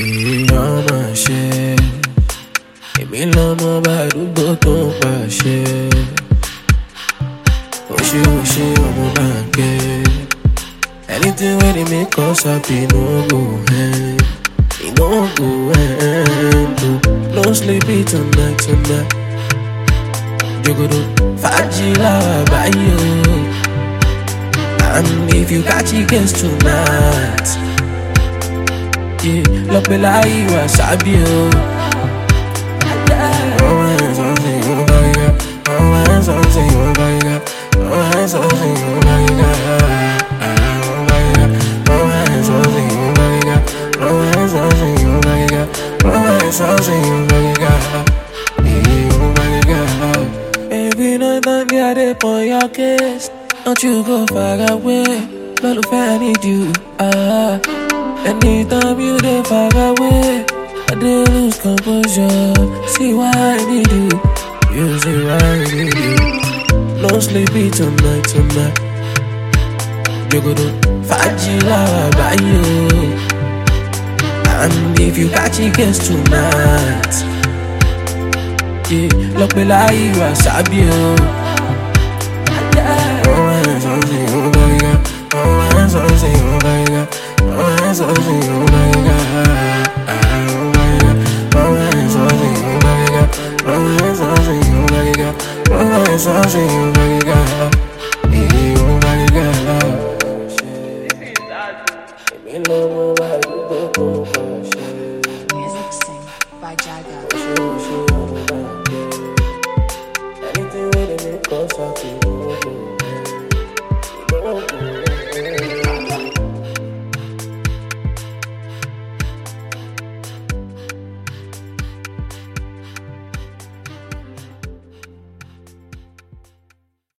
èèyàn máa ṣe èmi lọ́mọ bá àdúgbò tó ń pàṣẹ òṣè ọmọ báńkẹ́ anything wey dey make us happy no go end e no go end o no sleep tonight jogodo fàájì láwa báyìí o and if you catch it guess tonight lọ́pẹ́ láyé wà sábì o. Every night I get it on your case. Don't you go far away. Lolufẹ́, I need you. Anytime you dey far away, I dey lose composure. See why I need you. You see why I need you. No sleepy tonight. Jogodo fàájì láwa báyìí o. And if you catch it guess tonight, lọ́pẹ́ láyé wà sábì o.